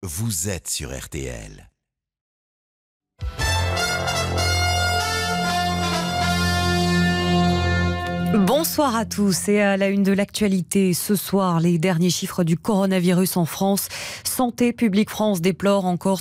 vous êtes sur RTL. Bonsoir à tous et à la une de l'actualité. Ce soir, les derniers chiffres du coronavirus en France. Santé publique France déplore encore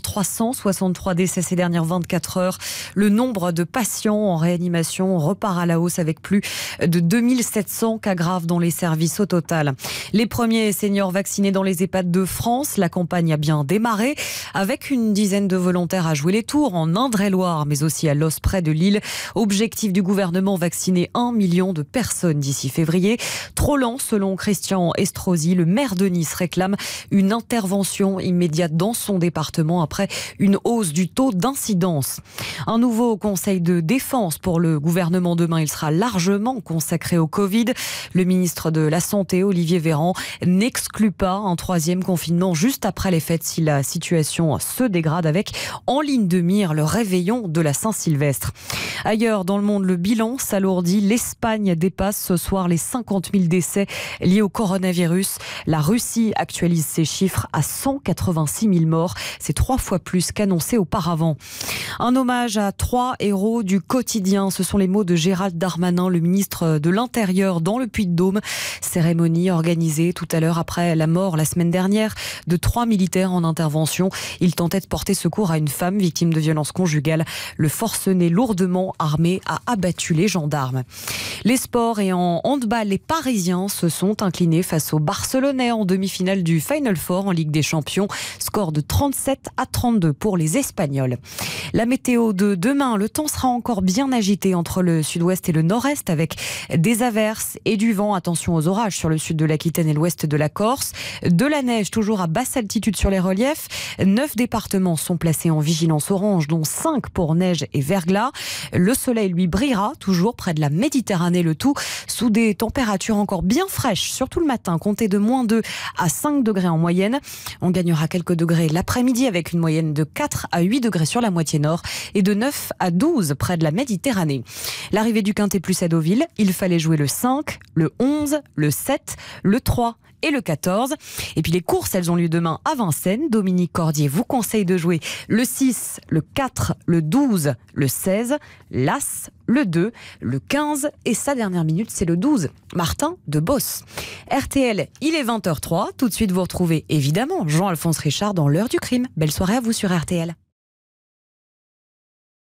363 décès ces dernières 24 heures. Le nombre de patients en réanimation repart à la hausse avec plus de 2700 cas graves dans les services au total. Les premiers seniors vaccinés dans les EHPAD de France. La campagne a bien démarré avec une dizaine de volontaires à jouer les tours en Indre-et-Loire, mais aussi à Los près de Lille. Objectif du gouvernement, vacciner 1 million de personnes d'ici février. Trop lent selon Christian Estrosi. Le maire de Nice réclame une intervention immédiate dans son département après une hausse du taux d'incidence. Un nouveau conseil de défense pour le gouvernement demain. Il sera largement consacré au Covid. Le ministre de la Santé, Olivier Véran, n'exclut pas un troisième confinement juste après les fêtes si la situation se dégrade, avec en ligne de mire le réveillon de la Saint-Sylvestre. Ailleurs dans le monde, le bilan s'alourdit. L'Espagne dépasse ce soir les 50 000 décès liés au coronavirus. La Russie actualise ses chiffres à 186 000 morts. C'est 3 fois plus qu'annoncé auparavant. Un hommage à 3 héros du quotidien. Ce sont les mots de Gérald Darmanin, le ministre de l'Intérieur, dans le Puy-de-Dôme. Cérémonie organisée tout à l'heure après la mort la semaine dernière de 3 militaires en intervention. Ils tentaient de porter secours à une femme victime de violences conjugales. Le forcené lourdement armé a abattu les gendarmes. Les sports et en handball, les Parisiens se sont inclinés face aux Barcelonais en demi-finale du Final Four en Ligue des Champions. Score de 37-32 pour les Espagnols. La météo de demain, le temps sera encore bien agité entre le sud-ouest et le nord-est avec des averses et du vent. Attention aux orages sur le sud de l'Aquitaine et l'ouest de la Corse. De la neige toujours à basse altitude sur les reliefs. 9 départements sont placés en vigilance orange, dont 5 pour neige et verglas. Le soleil, lui, brillera toujours près de la Méditerranée, le tout sous des températures encore bien fraîches, surtout le matin, comptez de -2 à 5 degrés en moyenne. On gagnera quelques degrés l'après-midi avec une moyenne de 4 à 8 degrés sur la moitié nord et de 9 à 12 près de la Méditerranée. L'arrivée du Quintet plus à Deauville, il fallait jouer le 5, le 11, le 7, le 3 et le 14. Et puis les courses, elles ont lieu demain à Vincennes. Dominique Cordier vous conseille de jouer le 6, le 4, le 12, le 16, l'As, le 2, le 15 et sa dernière minute, c'est le 12. Martin de Boss. RTL, il est 20h03. Tout de suite, vous retrouvez évidemment Jean-Alphonse Richard dans l'heure du crime. Belle soirée à vous sur RTL.